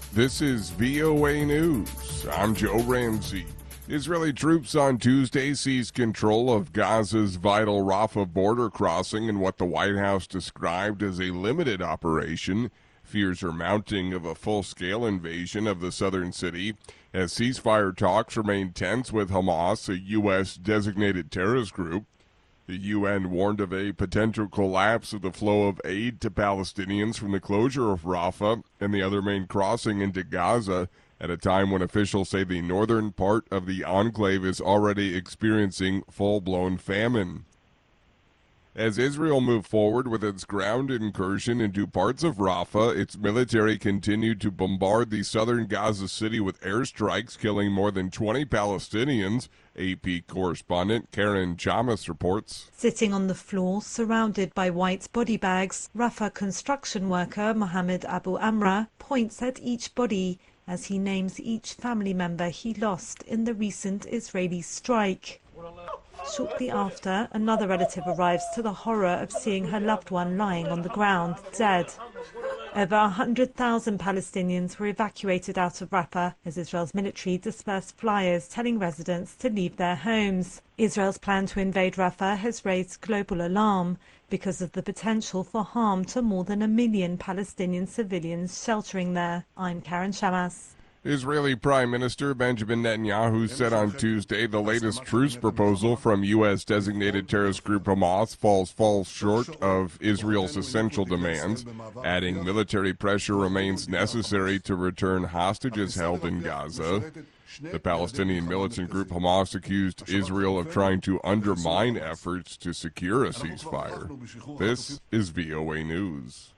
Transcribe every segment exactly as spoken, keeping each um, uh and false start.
This is V O A News. I'm Joe Ramsey. Israeli troops on Tuesday seized control of Gaza's vital Rafah border crossing in what the White House described as a limited operation. Fears are mounting of a full-scale invasion of the southern city as ceasefire talks remain tense with Hamas, a U S designated terrorist group. The U N warned of a potential collapse of the flow of aid to Palestinians from the closure of Rafah and the other main crossing into Gaza at a time when officials say the northern part of the enclave is already experiencing full-blown famine. As Israel moved forward with its ground incursion into parts of Rafah, its military continued to bombard the southern Gaza city with airstrikes, killing more than twenty Palestinians. A P correspondent Karen Chamas reports. Sitting on the floor, surrounded by white body bags, Rafah construction worker Mohammed Abu Amra points at each body as he names each family member he lost in the recent Israeli strike. Shortly after, another relative arrives to the horror of seeing her loved one lying on the ground, dead. Over one hundred thousand Palestinians were evacuated out of Rafah as Israel's military dispersed flyers telling residents to leave their homes. Israel's plan to invade Rafah has raised global alarm because of the potential for harm to more than a million Palestinian civilians sheltering there. I'm Karen Chamas. Israeli Prime Minister Benjamin Netanyahu said on Tuesday the latest truce proposal from U S designated terrorist group Hamas falls falls short of Israel's essential demands, adding military pressure remains necessary to return hostages held in Gaza. The Palestinian militant group Hamas accused Israel of trying to undermine efforts to secure a ceasefire. This is V O A News.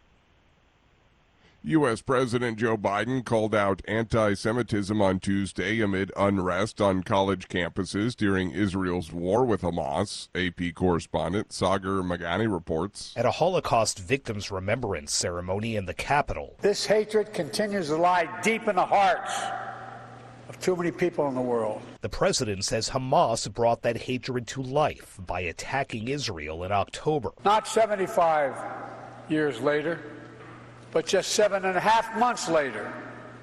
U S President Joe Biden called out anti-Semitism on Tuesday amid unrest on college campuses during Israel's war with Hamas. A P correspondent Sagar Magani reports. At a Holocaust victims' remembrance ceremony in the capital, this hatred continues to lie deep in the hearts of too many people in the world. The president says Hamas brought that hatred to life by attacking Israel in October. Not seventy-five years later, but just seven and a half months later,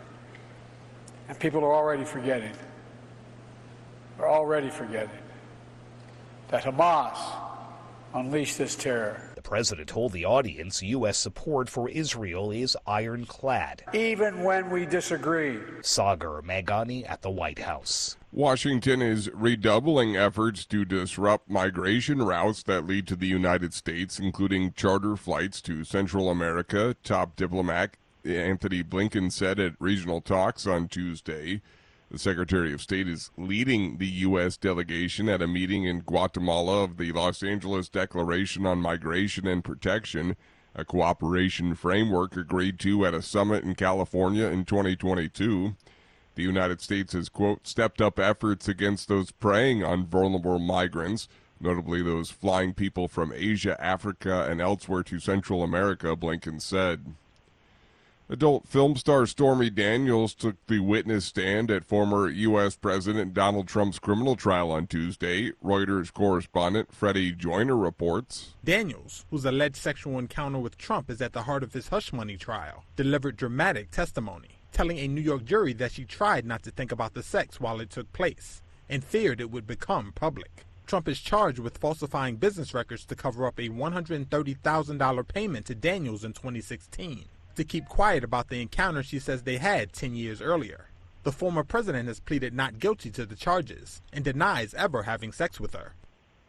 and people are already forgetting. They're already forgetting that Hamas unleashed this terror. The president told the audience U S support for Israel is ironclad, even when we disagree. Sagar Magani at the White House. Washington is redoubling efforts to disrupt migration routes that lead to the United States, including charter flights to Central America, top diplomat Anthony Blinken said at regional talks on Tuesday. The Secretary of State is leading the U S delegation at a meeting in Guatemala of the Los Angeles Declaration on Migration and Protection, a cooperation framework agreed to at a summit in California in twenty twenty-two. The United States has, quote, stepped up efforts against those preying on vulnerable migrants, notably those flying people from Asia, Africa, and elsewhere to Central America, Blinken said. Adult film star Stormy Daniels took the witness stand at former U S President Donald Trump's criminal trial on Tuesday. Reuters correspondent Freddie Joyner reports. Daniels, whose alleged sexual encounter with Trump is at the heart of his hush money trial, delivered dramatic testimony, telling a New York jury that she tried not to think about the sex while it took place and feared it would become public. Trump is charged with falsifying business records to cover up a one hundred thirty thousand dollars payment to Daniels in twenty sixteen. To keep quiet about the encounter she says they had ten years earlier. The former president has pleaded not guilty to the charges and denies ever having sex with her.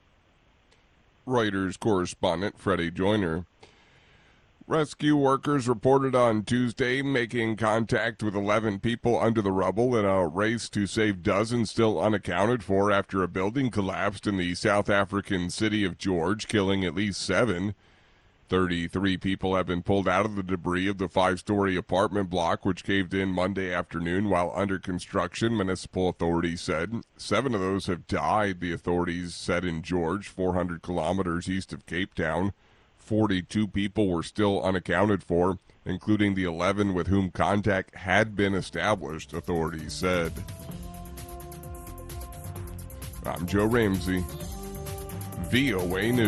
Reuters correspondent Freddie Joyner. Rescue workers reported on Tuesday making contact with eleven people under the rubble in a race to save dozens still unaccounted for after a building collapsed in the South African city of George, killing at least seven. thirty-three people have been pulled out of the debris of the five-story apartment block, which caved in Monday afternoon while under construction, municipal authorities said. Seven of those have died, the authorities said in George, four hundred kilometers east of Cape Town. forty-two people were still unaccounted for, including the eleven with whom contact had been established, authorities said. I'm Joe Ramsey, V O A News.